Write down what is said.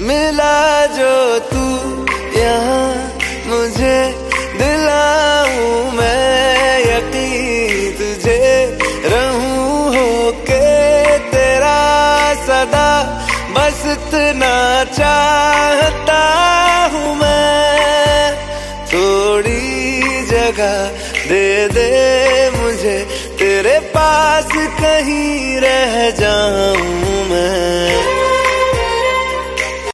मिला जो तू यहाँ मुझे दिलाऊं मैं यकीन तुझे रहूं होके तेरा सदा बस इतना चाहता हूँ मैं। थोड़ी जगह दे दे मुझे तेरे पास कहीं रह जाऊं